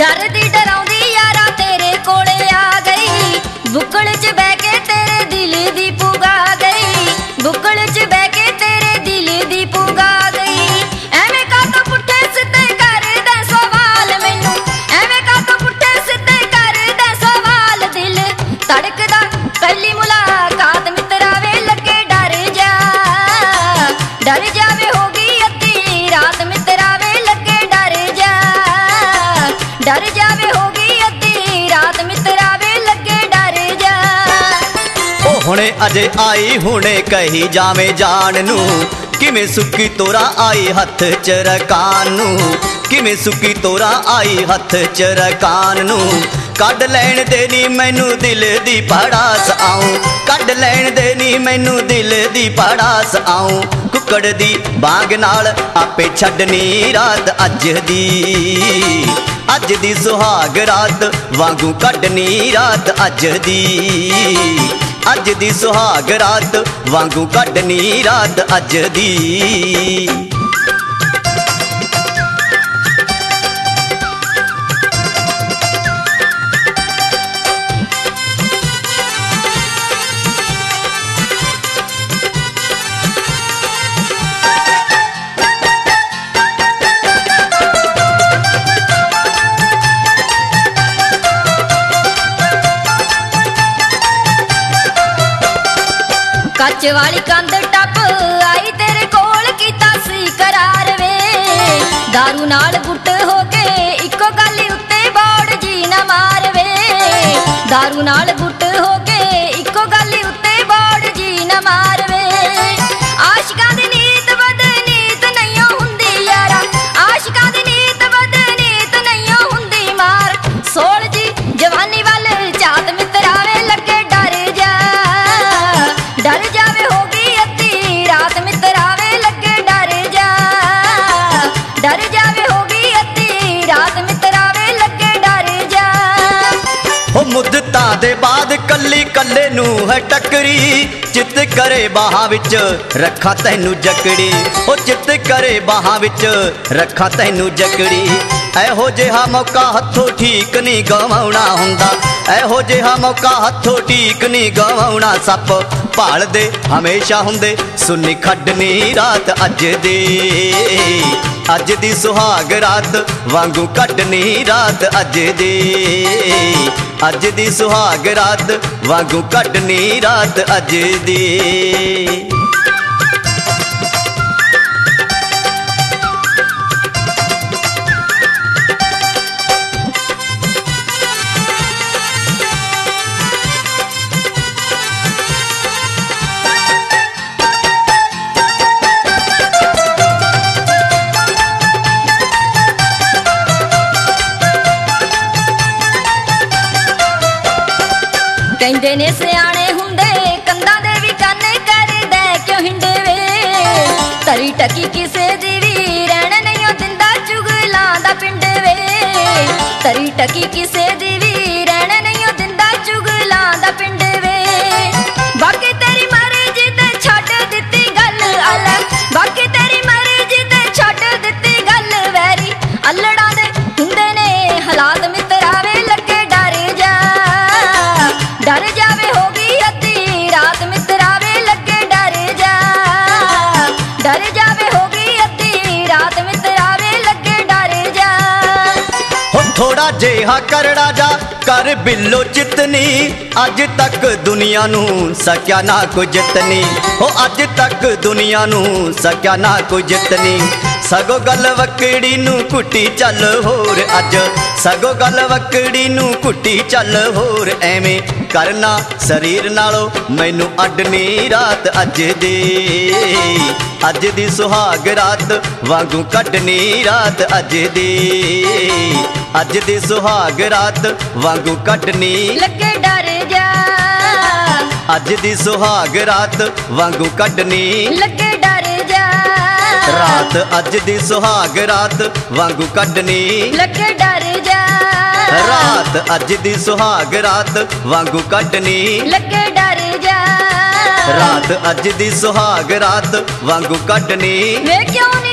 डरदी डराउंदी यारा तेरे कोले आ गई, बुक्कल च बह के तेरे दिल दी पुगा गई, बुक्कल च बह के तेरे दिल दी पुगा गई। एवें कातों पुट्ठे सिद्धे करदे सवाल मैनू, एवें कातों पुट्ठे सिद्धे करदे सवाल, दिल धड़कदा पहली मुलाकात मित्रा वे लगे डर जावे होगी अद्धी रात मित्रा वे लगे डर जावे होगी अद्धी रात मित्रा वे लगे डर जा। ओ हुणे अजे आई हुणे कही जावे जान नू, किवें सुक्की तोरा आई हथ च रकान नू, किवें सुक्की तोरा आई हथ च रकान नू। कढ लैण दे नी मैनू दिल दी पड़ास आऊं, कढ लैण दे नी मैनू दिल दी पड़ास आऊं। कुकड़ दी बांग नाल आपे छड्डनी रात अज दी सुहाग रात वांगू कढनी रात अज दी सुहाग रात वांगू कढनी रात अज दी। कच वाली कंध टप आई तेरे कोल कीता सी करार वे, दारू नाल गुट हो के इको गल उत्ते बोड़ जी ना मार वे, दारू नाल गुट हो के इको गल उत्ते बोड़ जी ना मार वे। आशिकां दी नीत बदनीत नहीं हुंदी यारा, आशिकां दी नीत बदनीत नहीं हुंदी मार, सोल जी जवानी वाल चात मित्रा वे लगे डर जावे होगी अद्धी रात मित्रा वे लगे डर जावे होगी अद्धी रात मित्रा वे लगे डर जा। हो मुद्दतां दे बाद कल्ली कल्ले नू है टकरी, चित करे बाहां विच रखा तैनू जकड़ी, हो चित करे बाहां विच रखा तैनू जकड़ी। एहो जिहा मौका हथों ठीक नहीं गवाउणा हुंदा, एहो जिहा मौका हथों ठीक नहीं गवाउणा। सप भालदे हमेशा हुंदे सुन्नी खड्डनी रात अज दी सुहाग रात वांगू कढनी रात अज दी सुहाग रात वांगू कढनी रात अज दी। कहंदे ने सियाणे हुंदे कंधां दे वी काने करदे क्यों हिंडे वे, तरी टकी किसे दी वी रहण नहीं दिंदा चुगलां दा पिंड वे, तरी टकी किसे दी वी रहण नहीं दिंदा चुगलां दा पिंड वे। बाकी तेरी मर्जी ते छड्ड दित्ती गल अलग, बाकी तेरी मर्जी ते छड्ड दित्ती गल वैरी, अल्लड़ां दे हुंदे ने हालात मित्रा वे लगे डर जावे होगी अद्धी रात मित्रा वे लगे डर जावे होगी अद्धी रात मित्रा वे लगे डर जा। हो थोड़ा जेहा करड़ा जा कर बिल्लो चितनी, अज तक दुनिया नू सक्या ना कोई जितनी, हो अज तक दुनिया नू सक्या ना कोई जितनी। सगो गल वकड़ी नू कुटी चल होर अज, सगो गल वकड़ी नू कुटी चल होर। एवें करना शरीर नालों मैनू अडनी रात अज दी सुहाग रात वांगू कढनी रात अज दी सुहाग रात वांगू कढनी लगे डर जा, अज दी सुहाग रात वांगू कढनी लगे डर जा। रात अज दी सुहाग रात वांगू कढनी लगे डर जा, रात अज दी सुहाग रात वांगू कढनी लगे डर जा। रात अज दी सुहाग रात वांगू कढनी वे क्यों